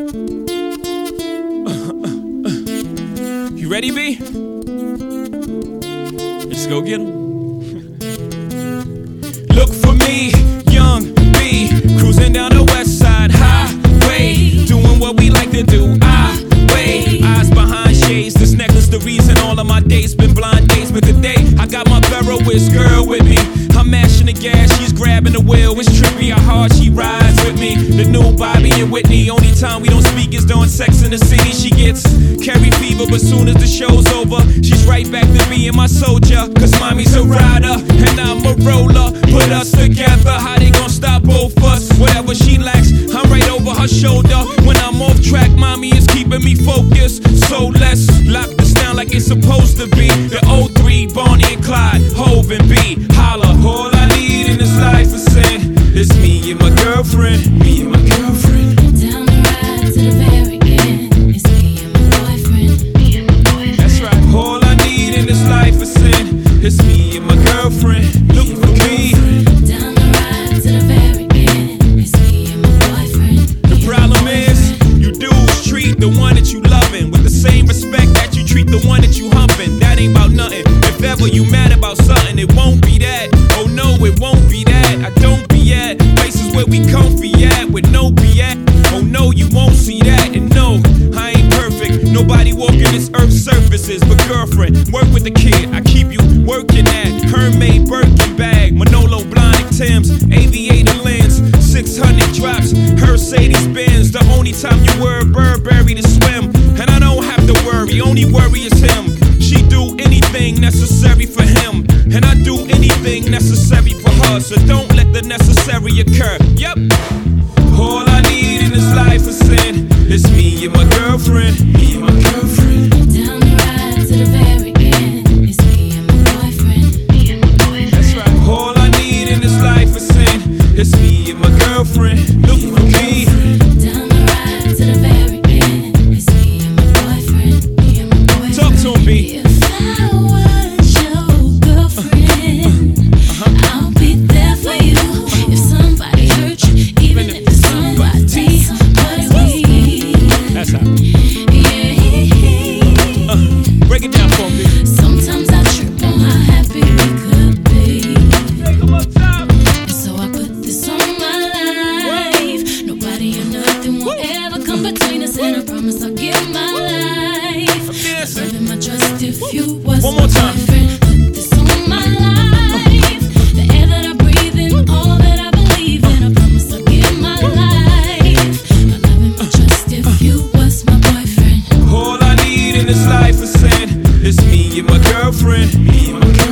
You ready, B? Let's go get 'em. Look for me, young B, cruising down the west side highway, doing what we like to do. Eyes behind shades, this necklace the reason all of my days been blind days. But today I got my Ferroist girl with me. I'm mashing the gas, she's grabbing the wheel. It's trippy how hard she rides with me. The new Bobby and Whitney. Only time we don't speak is during Sex in the City. She gets carry fever, but soon as the show's over, she's right back to being my soldier. Cause mommy's a rider and I'm a roller. Put us together, how they gon' stop both us? Whatever she lacks, I'm right over her shoulder. When I'm off track, mommy is keeping me focused. So let's lock this down like it's supposed to be. The 03, Bonnie and Clyde, Hov and B. Holla, all I need in this life is sin. It's me and my girlfriend, me and my girlfriend. Down the ride to the very end. It's me and my boyfriend, me and my boyfriend. That's right. All I need in this life is sin. It's me and my girlfriend. Look for me. Down the ride to the very end. It's me and my boyfriend. The problem is, you dudes treat the one that you loving with the same respect that you treat the one that you humping. That ain't about nothing. If ever you mad about something, it won't be that. Oh no, it won't be that. I don't be at places where we comfy at with no BS. Oh no, you won't see that. And no, I ain't perfect. Nobody walking this earth's surfaces. But girlfriend, work with the kid. I keep you working at Hermès Birkin bag, Manolo Blahnik Timbs, aviator lens, 600 drops, Mercedes Benz. The only time you wear Burberry to swim, and I don't have to worry. Only worry is him. She do anything necessary for him, and I do anything necessary for her. So don't let the necessary occur. Yep. All I need in this life is sin. It's me and my girlfriend. Me and my girlfriend. Down the ride to the very end. It's me and my boyfriend, me and my boyfriend. That's right. All I need in this life is sin. It's me and my girlfriend. Look for me. Down the ride to the very end. It's me and my boyfriend, me and my boyfriend. Talk to him, B. If I was your girlfriend, I'll be there for you. If somebody hurt you, even if it's somebody weak. That's how. Yeah. Break it down for me. Sometimes I trip on how happy we could be. Take 'em up top. So I put this on my life. Nobody or nothing will ever come between us, and I promise I'll give my life. Yes. Serving my trust if you was One more my time. boyfriend. Put this on my life. The air that I breathe in, all that I believe in. I promise I'll give my life. My love and my trust if you was my boyfriend. All I need in this life is sin. It's me and my girlfriend. Me and my girlfriend.